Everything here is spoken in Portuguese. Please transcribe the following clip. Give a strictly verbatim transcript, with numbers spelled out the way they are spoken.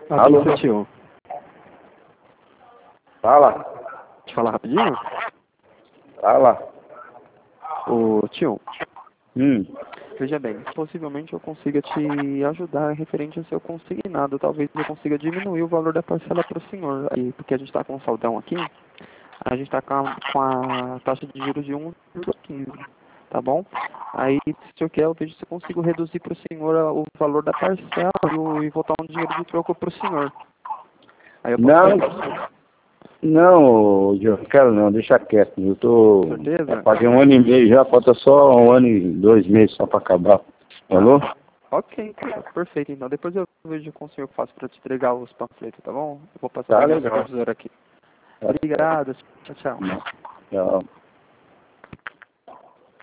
Alô, seu tio. Fala. Te falar rapidinho? Fala. Ô, tio. Hum. Veja bem, possivelmente eu consiga te ajudar referente ao seu consignado. Talvez eu consiga diminuir o valor da parcela para o senhor. Aí, porque a gente está com um saldão aqui, a gente está com, a- com a taxa de juros de um vírgula quinze, tá bom? Aí, se o senhor quer, eu vejo se eu consigo reduzir para o senhor a- o valor da parcela e, o- e voltar um dinheiro de troco para o senhor. Aí eu posso Não, passar o senhor. não, eu não quero não, deixa quieto. Eu tô. Vai Certeza? fazer um ano e meio já, falta só um ano e dois meses só pra acabar. Alô? Ok, então, perfeito. Então, depois eu vejo com o senhor que eu faço para te entregar os panfletos, tá bom? Eu vou passar Tá para o meu legal. supervisor aqui. Tá certo. Obrigado. Tchau, tchau. Tchau.